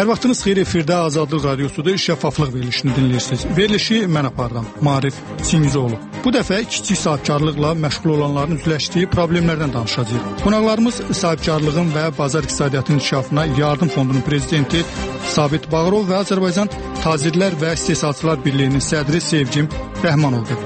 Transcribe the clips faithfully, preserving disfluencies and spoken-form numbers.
Hər vaxtınız xeyir, efirdə Azadlıq Radiosu'da şəffaflıq verilişini dinləyirsiniz. Verilişi mən apardım, Maarif Çingizoğlu. Bu dəfə kiçik sahibkarlıqla məşğul olanların üzləşdiyi problemlərdən danışacağıq. Qonaqlarımız sahibkarlığın və bazar iqtisadiyyatının inkişafına yardım fondunun prezidenti Sabit Bağırov və Azərbaycan Tacirlər və İstehsalçılar Birliyinin sədri Sevgim Rəhmanovdur.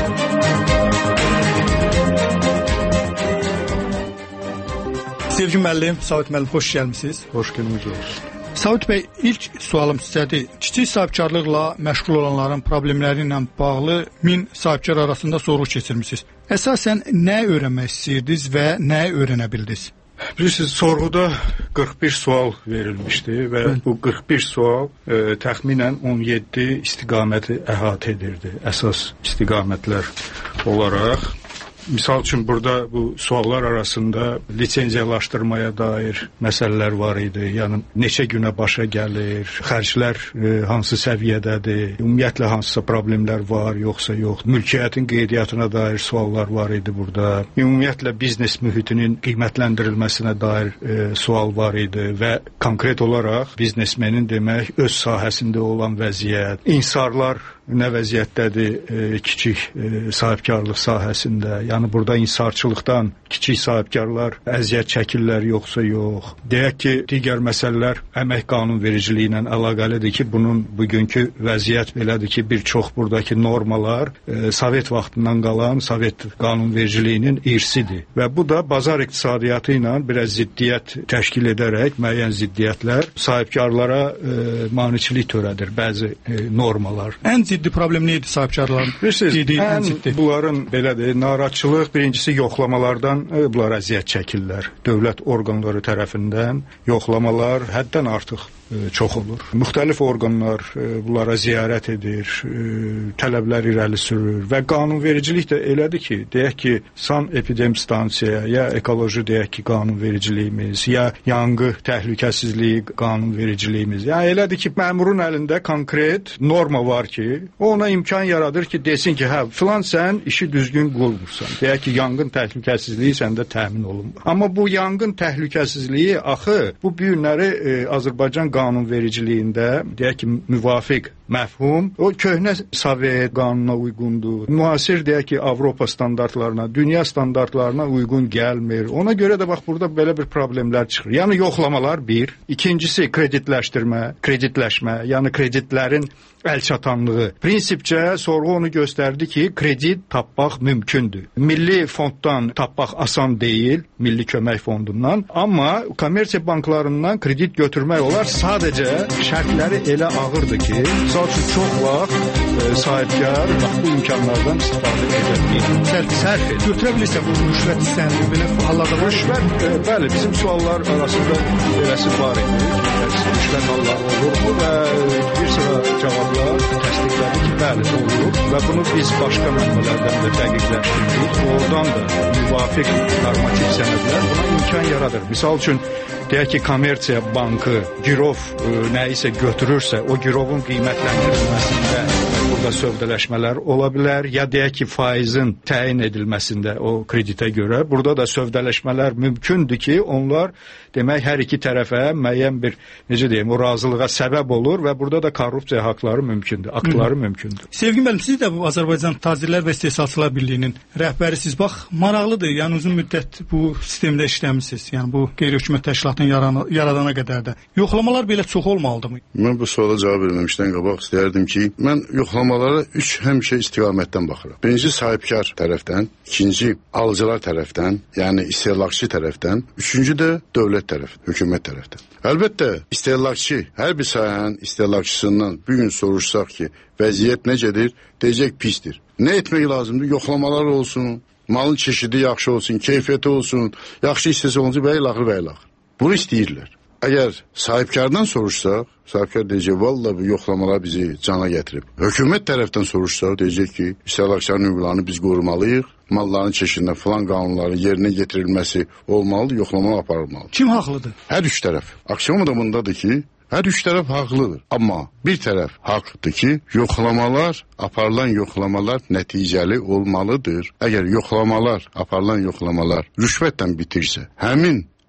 Sevgim müəllim, Sabit müəllim, xoş gəlmisiniz. Xoş gəlmisiniz. Sabit bəy, ilk sualım sizədir. Kiçik sahibkarlıqla məşğul olanların problemləri ilə bağlı min sahibkar arasında sorğu keçirmisiniz. Əsasən nə öyrənmək istəyirdiniz və nə öyrənə bildiniz? Bilirsiniz, sorğuda qırx bir sual verilmişdi və Hı. bu qırx bir sual e, təxminən on yeddi istiqaməti əhatə edirdi. Əsas istiqamətlər olaraq. Misal üçün burada bu suallar arasında lisenziyalaşdırmaya dair məsələlər var idi. Yəni neçə günə başa gəlir, xərclər e, hansı səviyyədədir, ümumiyyətlə hansısa problemlər var, yoxsa yox. Mülkiyyətin qeydiyyatına dair suallar var idi burada. Ümumiyyətlə biznes mühitinin qiymətləndirilməsinə dair e, sual var idi və konkret olaraq biznesmenin demək öz sahəsində olan vəziyyət, insarlar nə vəziyyətdədir e, kiçik e, sahibkarlıq sahəsində. Yəni burada insarçılıqdan kiçik sahibkarlar əziyyət çəkirlər yoxsa yox. Deyək ki, digər məsələlər əmək qanunvericiliyi ilə əlaqəlidir ki, bunun bugünkü vəziyyət belədir ki, bir çox buradakı normalar e, Sovet vaxtından qalan Sovet qanunvericiliyinin irsidir. Və bu da bazar iqtisadiyyatı ilə biraz ziddiyyət təşkil edərək müəyyən ziddiyyətlər sahibkarlara e, maniçilik törədir bəzi e, normalar. Ən ciddi problem neydi sahibkarların? Bilirsiniz, ən ciddi bunların belədir, narazıçılıq birincisi yoxlamalardan e, bunlar əziyyət çəkirlər. Dövlət orqanları tərəfindən yoxlamalar həddən artıq e, çox olur. Müxtəlif orqanlar e, bunlara ziyarət edir, e, tələblər irəli sürür və qanunvericilik də elədir ki, deyək ki, san epidemistansiya ya ekoloji deyək ki, qanunvericiliyimiz, ya yanğı təhlükəsizliyi qanunvericiliyimiz. Yəni elədir ki, məmurun əlində konkret norma var ki, o ona imkan yaradır ki, desin ki, hə, filan sən işi düzgün qurmursan. Deyək ki, yanğın təhlükəsizliyi səndə təmin olunmur. Amma bu yanğın təhlükəsizliyi axı bu bu günləri e, Azərbaycan qanunvericiliyində deyək ki, müvafiq məfhum o köhnə Sovet qanununa uyğundur. Müasir deyək ki, Avropa standartlarına, dünya standartlarına uyğun gəlmir. Ona görə də bax burada belə bir problemlər çıxır. Yəni yoxlamalar bir, ikincisi kreditləşdirmə, kreditləşmə, yəni kreditlərin əlçatanlığı. Prinsipcə sorğu onu göstərdi ki, kredit tapmaq mümkündür. Milli fonddan tapmaq asan deyil, Milli Kömək Fondundan, amma kommersiya banklarından kredit götürmək olar. Sadəcə şərtləri elə ağırdır ki, misal üçün çox vaxt e, sahibkar bu imkanlardan istifadə edə bilir. Sərf, sərf et. Götürə bilirsə bu rüşvət istənir, belə hallarda rüşvət, e, bəli, bizim suallar arasında beləsi var idi. Rüşvət halları olur və bir sıra cavablar təsdiqlədi ki, bəli, olur və bunu biz başqa mənbələrdən də dəqiqləşdirdik. Oradan da müvafiq normativ sənədlər buna imkan yaradır. Misal üçün, deyək ki, kommersiya bankı girov e, nə isə götürürsə, o girovun qiymətləndirilməsində burada sövdələşmələr ola bilər, ya deyək ki, faizin təyin edilməsində o kreditə görə, burada da sövdələşmələr mümkündür ki, onlar demək hər iki tərəfə müəyyən bir, necə deyim, o razılığa səbəb olur və burada da korrupsiya haqları mümkündür, aktları Hı. mümkündür. Sevgim müəllim, siz də bu Azərbaycan Tacirlər və İstehsalçılar Birliyinin rəhbərisiz. Bax, maraqlıdır, yəni uzun müddət bu sistemdə işləmisiniz, yəni bu qeyri-hökumət təşkilatın yaranı, yaradana qədər də. Yoxlamalar belə çox olmalıdırmı? Mən bu suala cavab verməmişdən qabaq istəyərdim ki, mən yoxlamalara üç həmişə istiqamətdən baxıram. Birinci sahibkar tərəfdən, ikinci alıcılar tərəfdən, yəni istehlakçı tərəfdən, üçüncü də dövlət tərəf, hökumət tərəfdən. Əlbəttə, istehlakçı, hər bir sahənin istehlakçısından bir gün soruşsaq ki, vəziyyət necədir, deyəcək pisdir. Nə etmək lazımdır? Yoxlamalar olsun, malın çeşidi yaxşı olsun, keyfiyyəti olsun, yaxşı istəsə olunca bəyil axır, bəyil axır. Bunu istəyirlər. Əgər sahibkardan soruşsaq, sahibkar deyəcək, valla bu yoxlamalar bizi cana gətirib. Hökumət tərəfdən soruşsaq, deyəcək ki, istehlakçıların hüquqlarını biz qorumalıyıq, malların çeşidindən filan qanunların yerinə getirilməsi olmalıdır, yoxlamalar aparılmalıdır. Kim haqlıdır? Hər üç tərəf. Aksioma da bundadır ki, hər üç tərəf haqlıdır. Amma bir tərəf haqlıdır ki, yoxlamalar, aparılan yoxlamalar nəticəli olmalıdır. Əgər yoxlamalar, aparılan yoxlamalar rüşvətlə bitirsə, həmin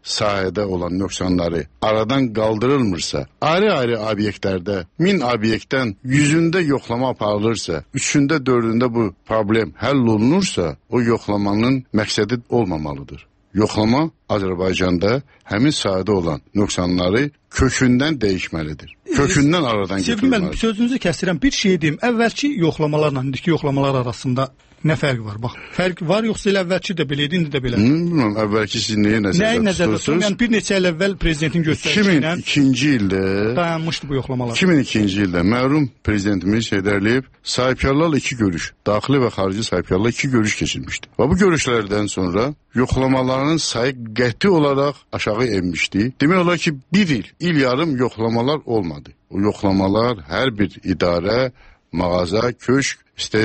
sahədə olan nöqsanları aradan qaldırılmırsa, ayrı-ayrı obyektlərdə min obyektdən yüzündə yoxlama aparılırsa, üçündə, dördündə bu problem həll olunursa, o yoxlamanın məqsədi olmamalıdır. Yoxlama Azərbaycanda həmin sahədə olan nöqsanları kökündən dəyişməlidir. Kökündən aradan götürülməlidir. Sözünüzü kəsirəm. Bir şey deyim. Əvvəlki yoxlamalarla indiki yoxlamalar arasında nə fərq var? Bax, fərq var yoxsa elə əvvəlki də belə idi, indi də belə? Bilmirəm, əvvəlki siz nəyə nəzərdə tutursunuz? Yəni bir neçə il əvvəl prezidentin göstərişi ilə iki min ikinci ildə dayanmışdı bu yoxlamalar. iki min ikinci ildə mərhum prezidentimiz Heydər Əliyev sahibkarlarla iki görüş, daxili və xarici sahibkarlarla iki görüş keçirmişdi. Və bu görüşlərdən sonra yoxlamaların sayı qəti olaraq aşağı enmişdi. Demək olar ki, bir il, il yarım yoxlamalar olmadı. O yoxlamalar hər bir idarə, mağaza, köşk,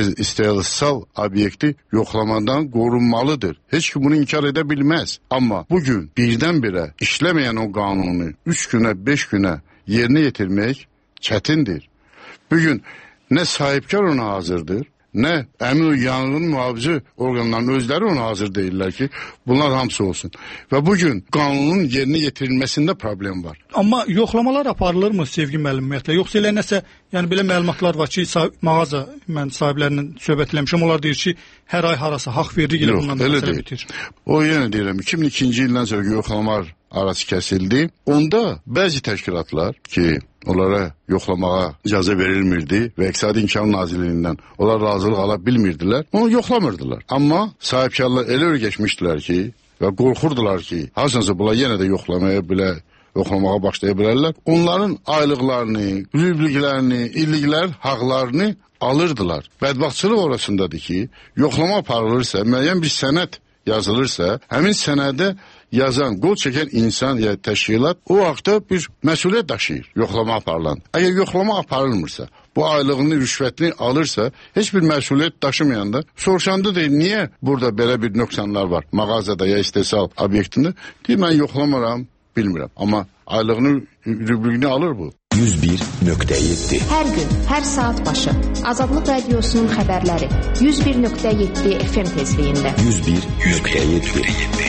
istehsal obyekti yoxlamadan qorunmalıdır. Heç kim bunu inkar edə bilməz. Amma bugün birdən-birə işləməyən o qanunu üç günə, beş günə yerinə yetirmək çətindir. Bugün nə sahibkar ona hazırdır, nə əmin yanğın mühafizə orqanlarının özləri ona hazır deyirlər ki, bunlar hamısı olsun. Və bugün qanunun yerinə yetirilməsində problem var. Amma yoxlamalar aparılırmı Sevgi müəllim ümumiyyətlə? Yoxsa elə nəsə, yəni belə məlumatlar var ki, mağaza, mən sahiblərlə söhbət eləmişəm, onlar deyir ki, hər ay harasa haqq veririk, elə bundan da məsələ bitir. O yenə deyirəm, iki min ikinci ildən sonra yoxlamalar arası kəsildi. Onda bəzi təşkilatlar ki, onlara yoxlamağa icazə verilmirdi və İqtisadi İnkişaf Nazirliyindən onlar razılıq ala bilmirdilər, onu yoxlamırdılar. Amma sahibkarlar elə öyrəşmişdilər ki və qorxurdular ki, hansınsa bunlar yenə də yoxlamaya bilə, yoxlamağa başlaya bilərlər. Onların aylıqlarını, rübliklərini, illiklər, haqlarını alırdılar. Bədbaxtçılıq orasındadır ki, yoxlama aparılırsa, müəyyən bir sənəd yazılırsa, həmin sənədə yazan, qol çəkən insan ya təşkilat o vaxtda bir məsuliyyət daşıyır, yoxlama aparılan. Əgər yoxlama aparılmırsa, bu aylığını, rüşvətini alırsa, heç bir məsuliyyət daşımayanda soruşanda deyir, niyə burada belə bir nöqsanlar var, mağazada ya istehsal obyektində? Deyir, mən yoxlamıram, bilmirəm. Amma aylığını, rübrikini alır bu. yüz bir nöqtə yeddi. Hər gün, hər saat başı Azadlıq Radiosunun xəbərləri yüz bir nöqtə yeddi F M tezliyində. yüz bir nöqtə yeddi.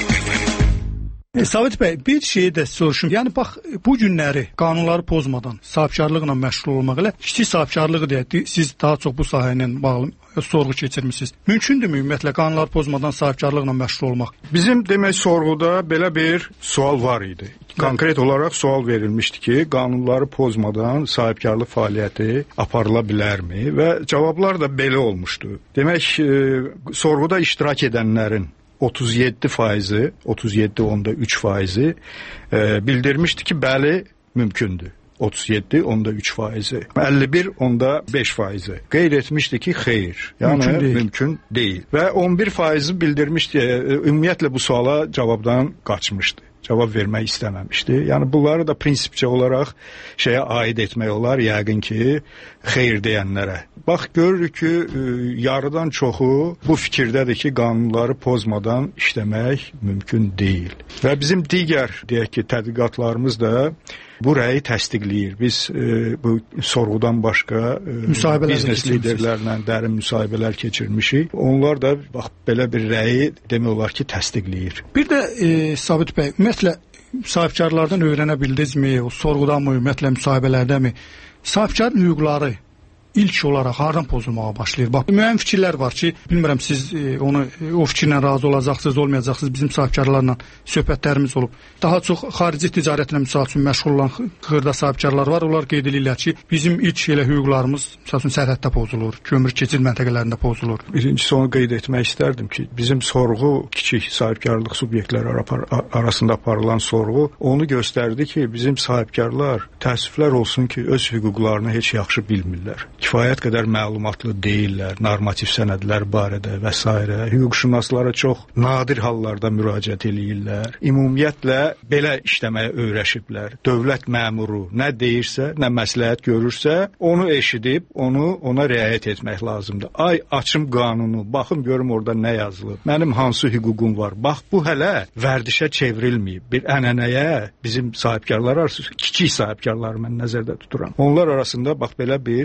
E, Sabit bəy, bir şeyi də soruşum. Yəni bax, bu günləri qanunları pozmadan sahibkarlıqla məşğul olmaq ilə kiçik sahibkarlığı deyək, siz daha çox bu sahə ilə bağlı sorğu keçirmisiniz. Mümkündürmü ümumiyyətlə qanunları pozmadan sahibkarlıqla məşğul olmaq? Bizim demək sorğuda belə bir sual var idi. Konkret olaraq sual verilmişdi ki, qanunları pozmadan sahibkarlıq fəaliyyəti aparıla bilərmi? Və cavablar da belə olmuşdu. Demək, e, sorğuda iştirak edənlərin otuz yeddi faizi, otuz yeddi onda üç faizi e, bildirmişdi ki, bəli, mümkündür. otuz yeddi onda üç faizi. əlli bir onda beş faizi. Qeyd etmişdi ki, xeyr. Yəni mümkün deyil. Mümkün deyil. Və on bir faizi bildirmişdi. Ümumiyyətlə bu suala cavabdan qaçmışdı. Cavab vermək istəməmişdi. Yəni bunları da prinsipcə olaraq şeyə aid etmək olar, yəqin ki, xeyr deyənlərə. Bax, görürük ki, yarıdan çoxu bu fikirdədir ki, qanunları pozmadan işləmək mümkün deyil. Və bizim digər, deyək ki, tədqiqatlarımız da bu rəyi təsdiqləyir. Biz e, bu sorğudan başqa e, biznes liderlərlə dərin müsahibələr keçirmişik. Onlar da bax belə bir rəyi demək olar ki, təsdiqləyir. Bir də e, Sabit bəy, ümumiyyətlə sahibkarlardan öyrənə bildinizmi, o sorğudanmı, ümumiyyətlə müsahibələrdəmi sahibkarın hüquqları ilk olaraq hardan pozulmağa başlayır? Bax, müəyyən fikirlər var ki, bilmirəm siz e, onu e, o fikirlə razı olacaqsınız, olmayacaqsınız. Bizim sahibkarlarla söhbətlərimiz olub. Daha çox xarici ticarətlə misal üçün məşğul olan xırda sahibkarlar var. Onlar qeyd edirlər ki, bizim ilk elə hüquqlarımız misal üçün sərhəddə pozulur, kömür keçid məntəqələrində pozulur. Birincisi onu qeyd etmək istərdim ki, bizim sorğu kiçik sahibkarlıq subyektləri arasında aparılan sorğu onu göstərdi ki, bizim sahibkarlar təəssüflər olsun ki, öz hüquqlarını heç yaxşı bilmirlər. Kifayət qədər məlumatlı deyirlər, normativ sənədlər barədə və s. Hüquqşünaslara çox nadir hallarda müraciət eləyirlər. Ümumiyyətlə belə işləməyə öyrəşiblər. Dövlət məmuru nə deyirsə, nə məsləhət görürsə, onu eşidib, onu ona riayət etmək lazımdır. Ay, açım qanunu, baxım görüm orada nə yazılıb. Mənim hansı hüququm var? Bax, bu hələ vərdişə çevrilməyib. Bir ənənəyə bizim sahibkarlar arasında, kiçik sahibkarları mən nəzərdə tuturam. Onlar arasında bax belə bir e,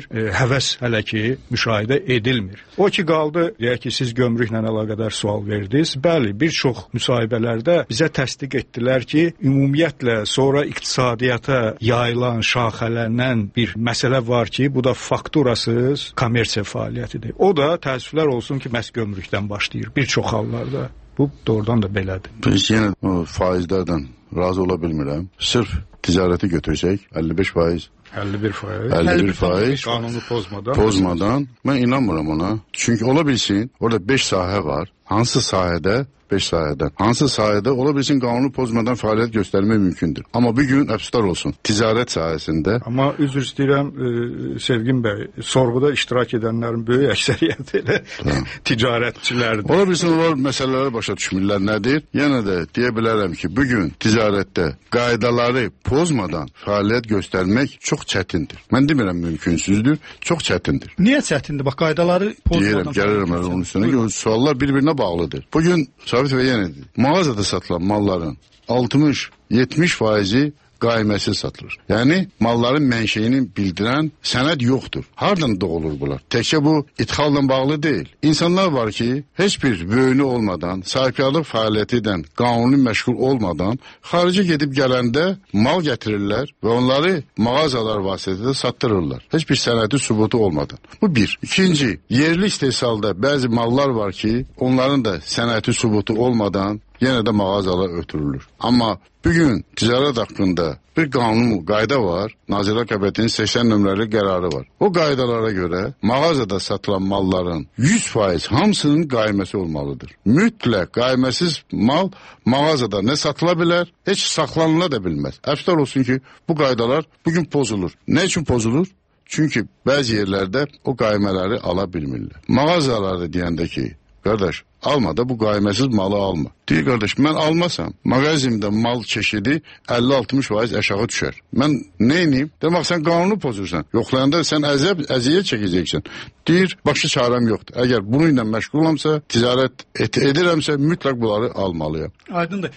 həvəs hələ ki müşahidə edilmir. O ki qaldı, deyək ki, siz gömrüklə əlaqədar sual verdiniz. Bəli, bir çox müsahibələrdə bizə təsdiq etdilər ki, ümumiyyətlə sonra iqtisadiyyata yayılan şaxələndən bir məsələ var ki, bu da fakturasız kommersiya fəaliyyətidir. O da təəssüflər olsun ki, məhz gömrükdən başlayır bir çox hallarda. Bu doğrudan da belədir. Biz yenə o faizlərdən razı ola bilmirəm. Sırf ticarəti götürsək, əlli beş faiz. əlli bir faiz. əlli bir faiz. Qanunu pozmadan. Pozmadan. Mən inanmıram ona. Çünki ola bilsin, orada beş sahə var. Hansı sahədə? beş sahədən. Hansı sahədə ola bilsin qanunu pozmadan fəaliyyət göstərmək mümkündür. Amma bir gün əfsuslar olsun. Ticarət sahəsində. Amma üzr istəyirəm e, Sevgin bəy, sorğuda iştirak edənlərin böyük əksəriyyəti elə ticarətçilərdir. Ola bilsin onlar məsələləri başa düşmürlər nədir? Yenə də deyə bilərəm ki, bu gün ticarətdə qaydaları pozmadan fəaliyyət göstərmək çox çətindir. Mən demirəm mümkünsüzdür, çox çətindir. Niyə çətindir? Bax, qaydaları pozmadan. Deyirəm, gəlirəm onun üstünə ki, suallar bir-birinə bağlıdır. Bugün Sabit və yenə mağazada satılan malların altmış yetmiş faizi qayməsiz satılır. Yəni malların mənşəyini bildirən sənəd yoxdur. Hardan doğulur bunlar? Təkcə bu ithalla bağlı deyil. İnsanlar var ki, heç bir böyünü olmadan, sahibkarlıq fəaliyyəti ilə qanuni məşğul olmadan xarici gedib gələndə mal gətirirlər və onları mağazalar vasitəsilə satdırırlar. Heç bir sənədi sübutu olmadan. Bu bir. İkinci, yerli istehsalda bəzi mallar var ki, onların da sənədi sübutu olmadan yenə də mağazalar ötürülür. Amma bugün ticarət haqqında bir qanun, qayda var. Nazirlər Kabinetinin səksən nömrəli qərarı var. O qaydalara görə mağazada satılan malların yüz faiz hamısının qayməsi olmalıdır. Mütləq qayməsiz mal mağazada nə satıla bilər, heç saxlanıla da bilməz. Əfsuslar olsun ki, bu qaydalar bugün pozulur. Nə üçün pozulur? Çünki bəzi yerlərdə o qaymələri ala bilmirlər. Mağazalarda deyəndə ki, qardaş, alma da bu qayməsiz malı alma. Deyir, qardaş, mən almasam, mağazimdə mal çeşidi əlli altmış faiz aşağı düşər. Mən nə edeyim? Demək, sən qanunu pozursan. Yoxlayanda sən əziyyət, əziyyət çəkəcəksən. Deyir, başqa çarəm yoxdur. Əgər bununla məşğulamsa, ticarət et edirəmsə, mütləq bunları almalıyam. Aydındır.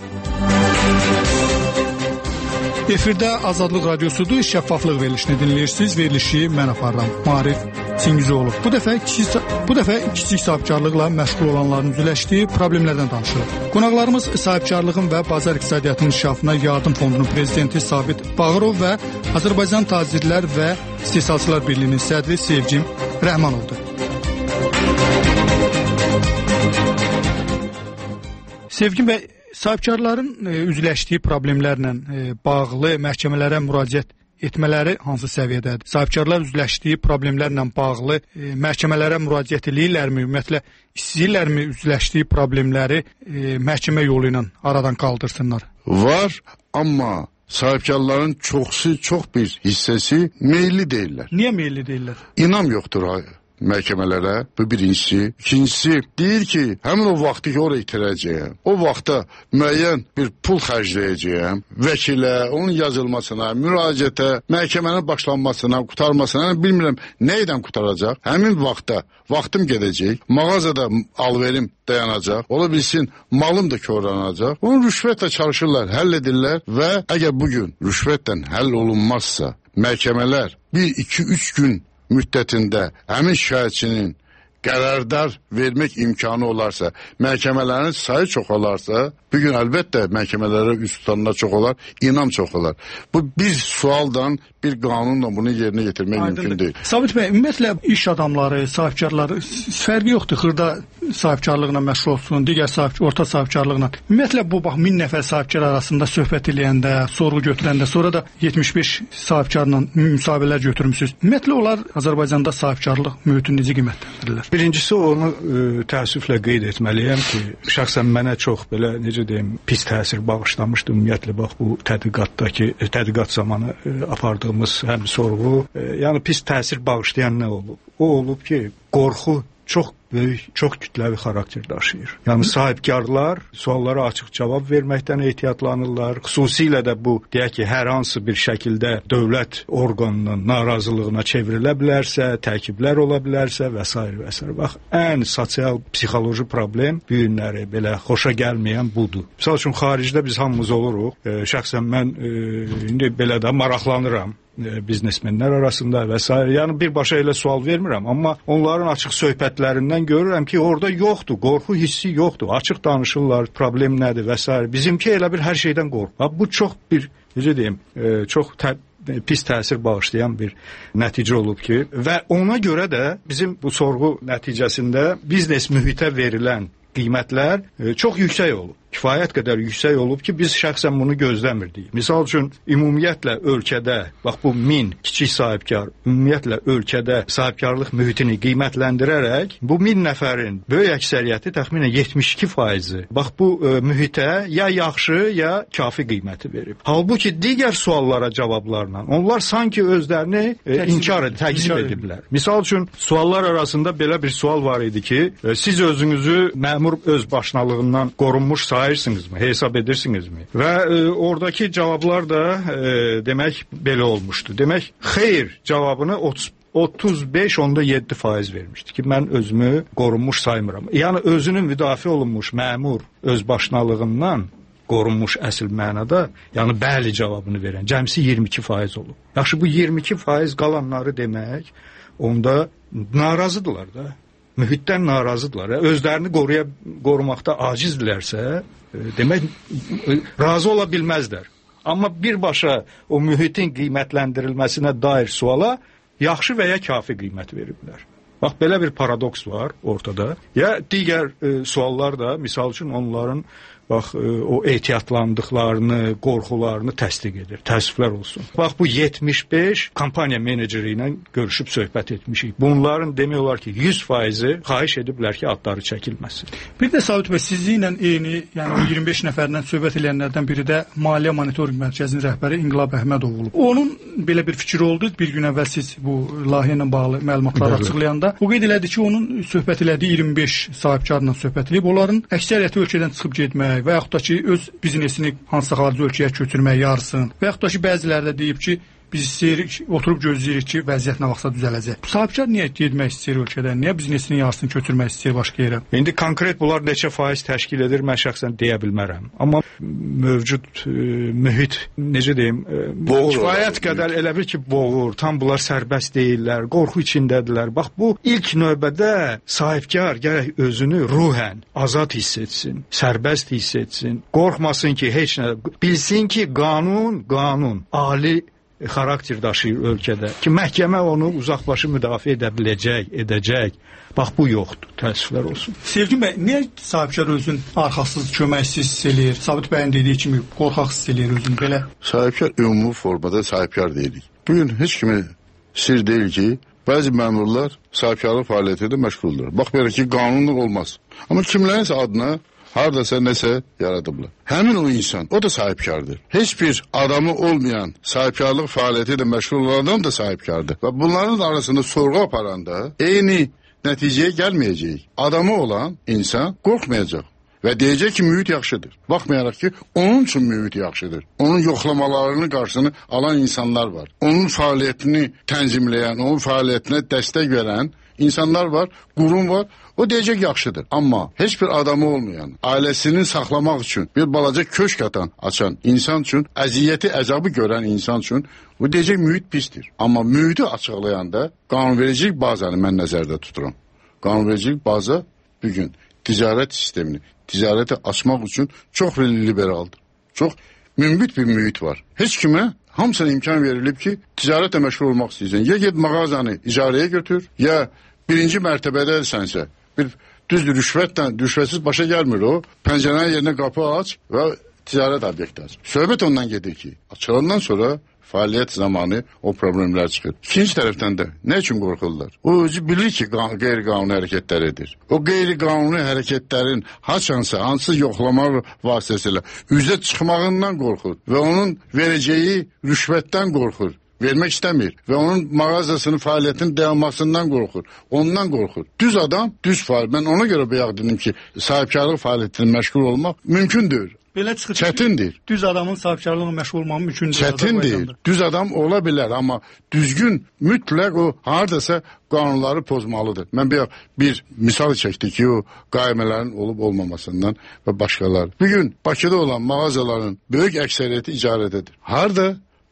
Efirdə Azadlıq Radiosudur, şəffaflıq verilişini dinləyirsiniz. Verilişi mən aparıram, Maarif Singizoğlu. Bu dəfə kiçik, bu dəfə kiçik sahibkarlıqla məşğul olanların üzləşdiyi problemlərdən danışırıq. Qonaqlarımız sahibkarlığın və bazar iqtisadiyyatının inkişafına yardım fondunun prezidenti Sabit Bağırov və Azərbaycan Tacirlər və İstehsalçılar Birliyinin sədri Sevgin Rəhmanovdur. Sevgin bəy, sahibkarların e, üzləşdiyi problemlərlə e, bağlı məhkəmələrə müraciət etmələri hansı səviyyədədir? Sahibkarlar üzləşdiyi problemlərlə bağlı e, məhkəmələrə müraciət edirlərmi? Ümumiyyətlə istəyirlərmi üzləşdiyi problemləri e, məhkəmə yolu ilə aradan qaldırsınlar? Var, amma sahibkarların çoxsu, çox bir hissəsi meyilli deyirlər. Niyə meyilli deyirlər? İnam yoxdur məhkəmələrə, bu birincisi. İkincisi, deyir ki, həmin o vaxtı ki, oraya itirəcəyəm. O vaxtda müəyyən bir pul xərcləyəcəyəm. Vəkilə, onun yazılmasına, müraciətə, məhkəmənin başlanmasına, qutarmasına, bilmirəm, nə edən qutaracaq. Həmin vaxtda vaxtım gedəcək, mağazada alverim dayanacaq, ola bilsin, malım da korlanacaq. Onu rüşvətlə çalışırlar, həll edirlər və əgər bugün rüşvətlə həll olunmazsa, məhkəmələr bir, iki, üç gün müddətində həmin şikayətçinin qərardar vermək imkanı olarsa, məhkəmələrin sayı çoxalarsa, bugün əlbəttə məhkəmələrə üst tutanlar çox olar, inam çox olar. Bu bir sualdan, bir qanunla bunu yerinə yetirmək Aydındır. Mümkün deyil. Sabit bəy, ümumiyyətlə iş adamları, sahibkarları fərqi yoxdur. Xırda sahibkarlıqla məşğul olsun, digər sahib, orta sahibkarlıqla. Ümumiyyətlə bu bax min nəfər sahibkar arasında söhbət eləyəndə, sorğu götürəndə, sonra da yetmiş beş sahibkarla müsahibələr götürmüsünüz. Ümumiyyətlə onlar Azərbaycanda sahibkarlıq mühitini necə qiymətləndirirlər? Birincisi onu e, təəssüflə qeyd etməliyəm ki, şəxsən mənə çox belə necə deyim, pis təsir bağışlamışdı ümumiyyətlə bax bu tədqiqatdakı e, tədqiqat zamanı e, apardığımız həm sorğu, e, yəni pis təsir bağışlayan nə olub? O olub ki, qorxu çox böyük, çox kütləvi xarakter daşıyır. Yəni sahibkarlar suallara açıq cavab verməkdən ehtiyatlanırlar. Xüsusilə də bu, deyək ki, hər hansı bir şəkildə dövlət orqanının narazılığına çevrilə bilərsə, təkiblər ola bilərsə və s. və s. Bax, ən sosial, psixoloji problem bu günləri belə xoşa gəlməyən budur. Misal üçün, xaricdə biz hamımız oluruq. E, şəxsən mən e, indi belə də maraqlanıram. e, biznesmenlər arasında və s. Yəni birbaşa elə sual vermirəm, amma onların açıq söhbətlərindən görürəm ki, orada yoxdur, qorxu hissi yoxdur. Açıq danışırlar, problem nədir və s. Bizimki elə bir hər şeydən qorxu. Bu çox bir, necə deyim, e, çox tə pis təsir bağışlayan bir nəticə olub ki, və ona görə də bizim bu sorğu nəticəsində biznes mühitə verilən qiymətlər e, çox yüksək olub. Kifayət qədər yüksək olub ki, biz şəxsən bunu gözləmirdik. Misal üçün, ümumiyyətlə ölkədə, bax bu min kiçik sahibkar, ümumiyyətlə ölkədə sahibkarlıq mühitini qiymətləndirərək, bu min nəfərin böyük əksəriyyəti təxminən yetmiş iki faizi bax bu e, mühitə ya yaxşı, ya kafi qiyməti verib. Halbuki digər suallara cavablarla onlar sanki özlərini e, inkar edib, təqzib ediblər. Misal üçün, suallar arasında belə bir sual var idi ki, e, siz özünüzü məmur öz başnalığından qorunmuş sayırsınızmı, hesab edirsinizmi? Və e, oradakı cavablar da e, demək belə olmuşdu. Demək, xeyr cavabını otuz beş nöqtə yeddi faiz vermişdi ki, mən özümü qorunmuş saymıram. Yəni özünün müdafiə olunmuş məmur öz başnalığından qorunmuş əsl mənada, yəni bəli cavabını verən cəmsi iyirmi iki faiz olub. Yaxşı, bu iyirmi iki faiz qalanları demək, onda narazıdırlar da. Mühitdən narazıdırlar. Özlərini qoruya, qorumaqda acizdirlərsə, e, demək, e, razı ola bilməzlər. Amma birbaşa o mühitin qiymətləndirilməsinə dair suala yaxşı və ya kafi qiymət veriblər. Bax, belə bir paradoks var ortada. Ya digər e, suallar da, misal üçün onların bax, e, o ehtiyatlandıqlarını, qorxularını təsdiq edir. Təəssüflər olsun. Bax, bu yetmiş beş kampaniya meneceri ilə görüşüb söhbət etmişik. Bunların demək olar ki, yüz faizi xahiş ediblər ki, adları çəkilməsin. Bir də Sabit bəy, sizinlə eyni, yəni o iyirmi beş nəfərdən söhbət edənlərdən biri də Maliyyə Monitorinq Mərkəzinin rəhbəri İnqilab Əhmədov olub. Onun belə bir fikri oldu. Bir gün əvvəl siz bu layihə ilə bağlı məlumatları açıqlayanda o qeyd elədi ki, onun söhbət elədiyi iyirmi beş sahibkarla söhbət edib, onların əksəriyyəti ölkədən çıxıb getmək və yaxud da ki, öz biznesini hansısa xarici ölkəyə köçürmək yarısın və yaxud da ki, bəziləri də deyib ki, biz istəyirik, oturub gözləyirik ki, vəziyyət nə vaxtsa düzələcək. Bu sahibkar niyə getmək istəyir ölkədən? Niyə biznesinin yarısını köçürmək istəyir başqa yerə? İndi konkret bunlar neçə faiz təşkil edir, mən şəxsən deyə bilmərəm. Amma mövcud e, mühit, necə deyim, e, kifayət qədər elə bir ki, boğur, tam bunlar sərbəst deyirlər, qorxu içindədirlər. Bax, bu ilk növbədə sahibkar gərək özünü ruhən azad hiss etsin, sərbəst hiss etsin, qorxmasın ki, heç nə, bilsin ki, qanun, qanun, ali xarakter daşıyır ölkədə ki, məhkəmə onu uzaqbaşı müdafiə edə biləcək, edəcək. Bax, bu yoxdur, təəssüflər olsun. Sevgin bəy, niyə sahibkar özün arxasız, köməksiz hiss eləyir? Sabit bəyin dediyi kimi qorxaq hiss eləyir özün belə? Sahibkar ümumi formada sahibkar deyilik. Bugün heç kimi sir deyil ki, bəzi məmurlar sahibkarlıq fəaliyyətində məşğuldurlar. Bax, belə ki, qanunluq olmaz. Amma kimlərinsə adına hardasa nəsə yaradıblar. Həmin o insan, o da sahibkardır. Heç bir adamı olmayan sahibkarlıq fəaliyyəti ilə məşğul olan adam da sahibkardır. Və bunların arasında sorğu aparanda eyni nəticəyə gəlməyəcək. Adamı olan insan qorxmayacaq və deyəcək ki, mühit yaxşıdır. Baxmayaraq ki, onun üçün mühit yaxşıdır. Onun yoxlamalarının qarşısını alan insanlar var. Onun fəaliyyətini tənzimləyən, onun fəaliyyətinə dəstək verən insanlar var, qurum var. O deyəcək yaxşıdır. Amma heç bir adamı olmayan, ailəsini saxlamaq üçün bir balaca köşk atan, açan insan üçün, əziyyəti, əzabı görən insan üçün bu deyəcək mühit pisdir. Amma mühiti açıqlayanda qanunvericilik bazanı mən nəzərdə tuturam. Qanunvericilik baza bugün ticarət sistemini, ticarəti açmaq üçün çox liberaldır. Çox mümbit bir mühit var. Heç kimə hamısına imkan verilib ki, ticarətlə məşğul olmaq istəyirsən. Ya get mağazanı icarəyə götür, ya birinci mərtəbədəsənsə, bir düzdür, rüşvətlə, rüşvətsiz başa gəlmir o. Pəncərənin yerinə qapı aç və ticarət obyekti aç. Söhbət ondan gedir ki, açılandan sonra fəaliyyət zamanı o problemlər çıxır. İkinci tərəfdən də nə üçün qorxurlar? O özü bilir ki, qeyri-qanuni hərəkətlər edir. O qeyri-qanuni hərəkətlərin haçansa, hansı yoxlama vasitəsilə üzə çıxmağından qorxur və onun verəcəyi rüşvətdən qorxur. Vermək istəmir və onun mağazasının fəaliyyətinin dayanmasından qorxur. Ondan qorxur. Düz adam, düz fəaliyyət. Mən ona görə bayaq dedim ki, sahibkarlıq fəaliyyətinin məşğul olmaq mümkündür. Belə çıxır. Çətindir. Düz adamın sahibkarlığına məşğul olmaq mümkündür. Çətindir. Düz adam ola bilər, amma düzgün mütləq o hardasa qanunları pozmalıdır. Mən bir, bir misal çəkdik ki, o qaymələrin olub olmamasından və başqaları. Bugün Bakıda olan mağazaların böyük əksəriyyəti icarədədir. Harda?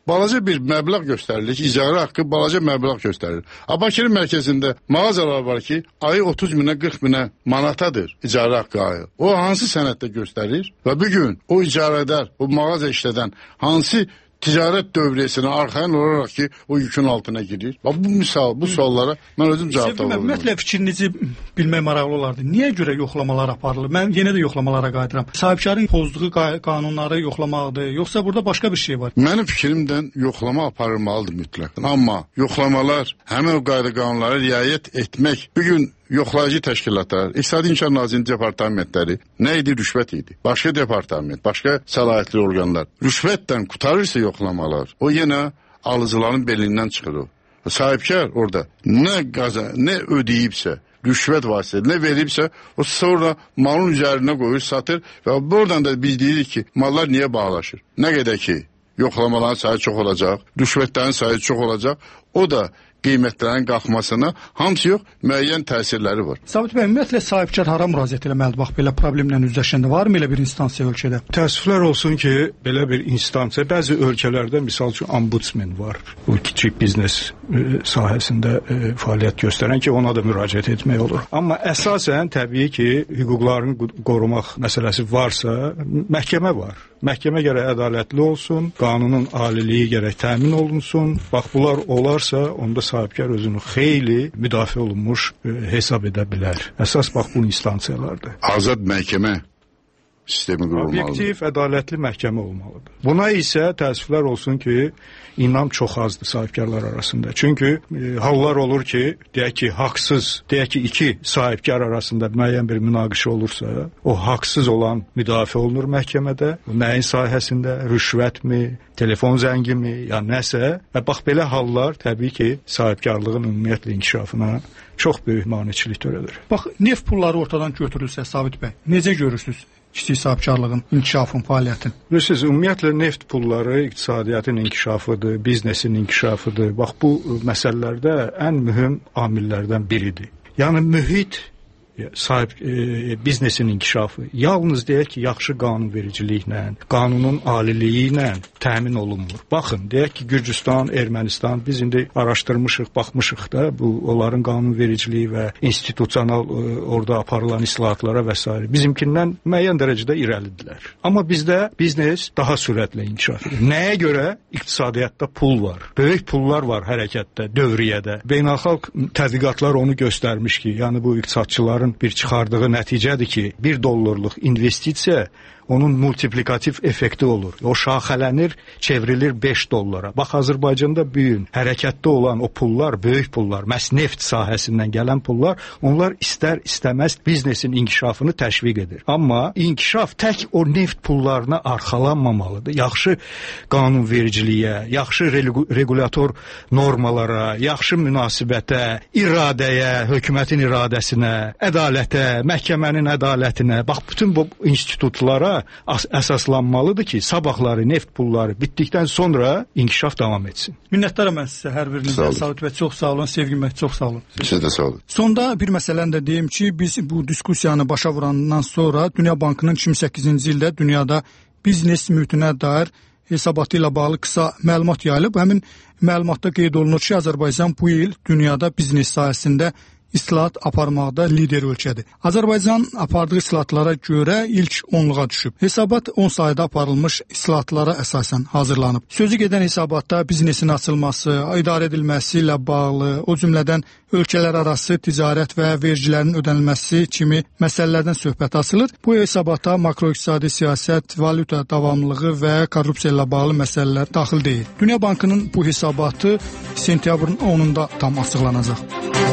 balaca bir məbləğ göstərilir ki, icarə haqqı balaca məbləğ göstərilir. Bakının mərkəzində mağazalar var ki, ayı otuz minə, qırx minə manatadır icarə haqqı ayı. O hansı sənəddə göstərir və bugün o icarədar, o mağaza işlədən hansı ticarət dövriyyəsinə arxayın olaraq ki, o yükün altına girir. Bax, bu misal, bu suallara mən özüm cavab tapıyorum. Ümumiyyətlə fikrinizi bilmək maraqlı olardı. Niyə görə yoxlamalar aparılır? Mən yenə də yoxlamalara qayıdıram. Sahibkarın pozduğu qanunları yoxlamaqdır, yoxsa burada başqa bir şey var? Mənim fikrimdən yoxlama aparılmalıdır mütləq. Amma yoxlamalar, həmin o qayda qanunlara riayət etmək, bugün yoxlayıcı təşkilatlar, İqtisadi İnkişaf Nazirliyinin departamentləri nə idi? Rüşvət idi. Başqa departament, başqa səlahiyyətli orqanlar. Rüşvətdən qutarırsa yoxlamalar, o yenə alıcıların belindən çıxır o. Sahibkar orada nə qazan, nə ödəyibsə, rüşvət vasitəsi nə veribsə, o sonra malın üzərinə qoyur, satır və buradan da biz deyirik ki, mallar niyə bağlaşır? Nə qədər ki, yoxlamaların sayı çox olacaq, rüşvətlərin sayı çox olacaq, o da qiymətlərin qalxmasına hamısı yox, müəyyən təsirləri var. Sabit bəy, ümumiyyətlə sahibkar hara müraciət eləməlidir? Bax, belə problemlə üzləşəndə varmı elə bir instansiya ölkədə? Təəssüflər olsun ki, belə bir instansiya, bəzi ölkələrdə misal üçün ombudsman var. Bu kiçik biznes e, sahəsində e, fəaliyyət göstərən ki, ona da müraciət etmək olur. Amma əsasən təbii ki, hüquqlarını qorumaq məsələsi varsa, məhkəmə var. Məhkəmə gərək ədalətli olsun, qanunun aliliyi gərək təmin olunsun. Bax, bunlar olarsa, onda sahibkar özünü xeyli müdafiə olunmuş e, hesab edə bilər. Əsas bax bu instansiyalardır. Azad məhkəmə sistemi qurulmalıdır. Obyektiv, ədalətli məhkəmə olmalıdır. Buna isə təəssüflər olsun ki, inam çox azdır sahibkarlar arasında. Çünki e, hallar olur ki, deyək ki, haqsız, deyək ki, iki sahibkar arasında müəyyən bir münaqişə olursa, o haqsız olan müdafiə olunur məhkəmədə, nəyin sahəsində, rüşvətmi, telefon zəngimi, ya nəsə. Və bax, belə hallar təbii ki, sahibkarlığın ümumiyyətlə inkişafına çox böyük maneçilik törədir. Bax, neft pulları ortadan götürülsə, Sabit bəy, necə görürsünüz kiçik sahibkarlığın inkişafın, fəaliyyətin? Bilirsiniz, ümumiyyətlə neft pulları iqtisadiyyatın inkişafıdır, biznesin inkişafıdır. Bax, bu məsələlərdə ən mühüm amillərdən biridir. Yəni, mühit sahib e, biznesin inkişafı yalnız deyək ki, yaxşı qanunvericiliklə, qanunun aliliyi ilə təmin olunmur. Baxın, deyək ki, Gürcüstan, Ermənistan, biz indi araşdırmışıq, baxmışıq da bu onların qanunvericiliyi və institusional e, orada aparılan islahatlara və s. bizimkindən müəyyən dərəcədə irəlidirlər. Amma bizdə biznes daha sürətlə inkişaf edir. Nəyə görə? İqtisadiyyatda pul var. Böyük pullar var hərəkətdə, dövriyyədə. Beynəlxalq tədqiqatlar onu göstərmiş ki, yəni bu iqtisadçıların bir çıxardığı nəticədir ki, bir dollarlıq investisiya onun multiplikativ effekti olur. O şaxələnir, çevrilir beş dollara. Bax, Azərbaycanda bu gün hərəkətdə olan o pullar, böyük pullar, məhz neft sahəsindən gələn pullar, onlar istər-istəməz biznesin inkişafını təşviq edir. Amma inkişaf tək o neft pullarına arxalanmamalıdır. Yaxşı qanunvericiliyə, yaxşı regulator normalara, yaxşı münasibətə, iradəyə, hökumətin iradəsinə, ədalətə, məhkəmənin ədalətinə, bax, bütün bu institutlara əsaslanmalıdır ki, sabahları neft pulları bitdikdən sonra inkişaf davam etsin. Minnətdaram mən sizə, hər birinizə. Sabit bəy, çox sağ olun, Sevgin bəy, çox sağ olun. Sizə də sağ olun. Sonda bir məsələni də deyim ki, biz bu diskusiyanı başa vurandan sonra Dünya Bankının iki min səkkizinci ildə dünyada biznes mühitinə dair hesabatı ilə bağlı qısa məlumat yayılıb. Həmin məlumatda qeyd olunur ki, Azərbaycan bu il dünyada biznes sahəsində islahat aparmaqda lider ölkədir. Azərbaycan apardığı islahatlara görə ilk onluğa düşüb. Hesabat on sayda aparılmış islahatlara əsasən hazırlanıb. Sözü gedən hesabatda biznesin açılması, idarə edilməsi ilə bağlı, o cümlədən ölkələr arası ticarət və vergilərin ödənilməsi kimi məsələlərdən söhbət açılır. Bu hesabata makroiqtisadi siyasət, valyuta davamlılığı və korrupsiya ilə bağlı məsələlər daxil deyil. Dünya Bankının bu hesabatı sentyabrın onunda tam açıqlanacaq.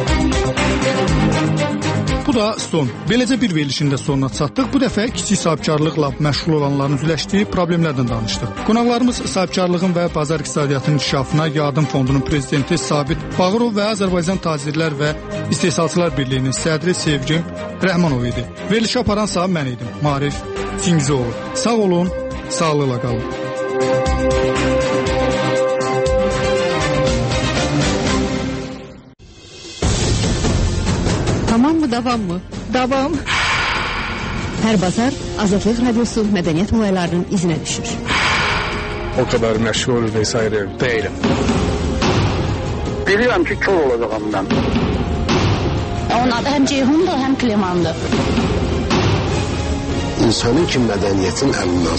Bu da son. Beləcə bir verilişin də sonuna çatdıq. Bu dəfə kiçik sahibkarlıqla məşğul olanların üzləşdiyi problemlərdən danışdıq. Qonaqlarımız sahibkarlığın və bazar iqtisadiyyatının inkişafına Yardım Fondunun prezidenti Sabit Bağırov və Azərbaycan Tacirlər və İstehsalçılar Birliyinin sədri Sevgin Rəhmanov idi. Verilişi aparan sağ mən idim, Marif Singizoğlu. Sağ olun, sağlıqla qalın. Tamam mı, davam mı? Davam. Hər bazar Azadlıq Radiosu mədəniyyət olaylarının izinə düşür. o kadar meşhur vesaire değilim. Bilirəm ki, kör olacağım ben. Onun adı hem Ceyhun'dur hem Kliman'dır. İnsanın ki mədəniyyətin əlindən